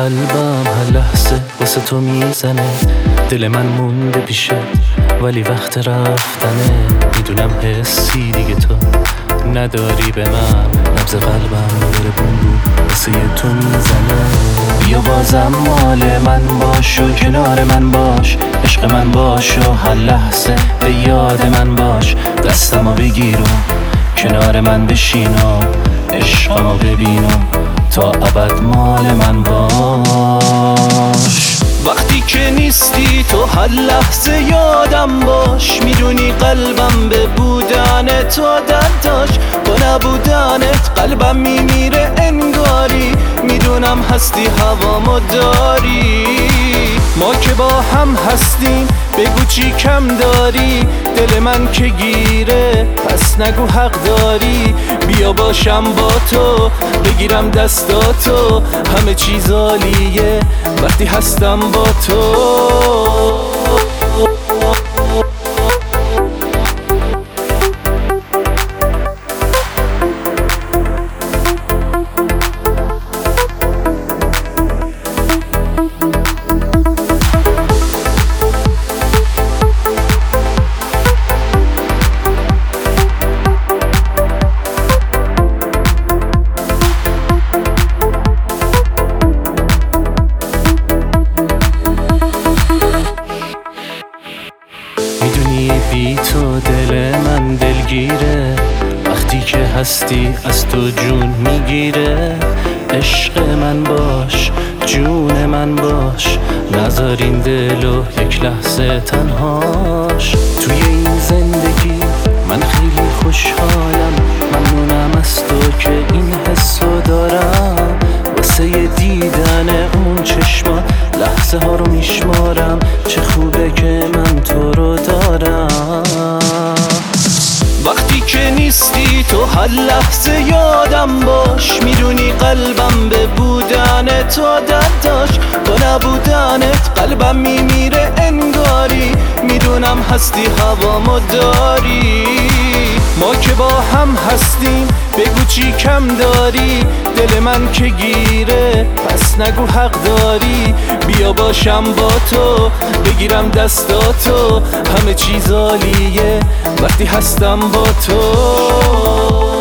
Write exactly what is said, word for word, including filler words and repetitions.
قلبم هر لحظه واسه تو میزنه، دل من مونده پیشه ولی وقت رفتنه. میدونم حسی دیگه تو نداری به من، نبض قلبم داره بوم بوم واسه تو میزنه. بیا بازم مال من باش و کنار من باش، عشق من باش و هر لحظه به یاد من باش. دستمو بگیر و کنار من بشین و عشقمو ببین و تا ابد مال من باش. وقتی که نیستی تو هر لحظه یادم باش، میدونی قلبم به بودن تو عادت داشت، با نبودنت قلبم میمیره انگاری. میدونم هستی هوامو داری، ما که با هم هستیم بگو چی کم داری. دل من که گیره پس نگو حق داری. بیا باشم با تو بگیرم دستاتو، همه چیز عالیه وقتی هستم با تو. میدونی بی تو دل من دلگیره، وقتی که هستی از تو جون میگیره. عشق من باش جون من باش، نذار این دلو یک لحظه تنهاش. توی این زندگی من خیلی خوشحالم، ممنونم از تو که این حسو دارم. واسه دیدن اون چشما لحظه ها رو میشمارم، چه خوبه که من تو رو دارم. وقتی که نیستی تو هر لحظه یادم باش، میدونی قلبم به بودن تو عادت داشت، با نبودنت قلبم میمیره انگاری. میدونم هستی هوامو داری، ما که با هم هستیم بگو چی کم داری. دل من که گیره پس نگو حق داری. بیا باشم با تو بگیرم دستاتو، همه چیز عالیه وقتی هستم با تو.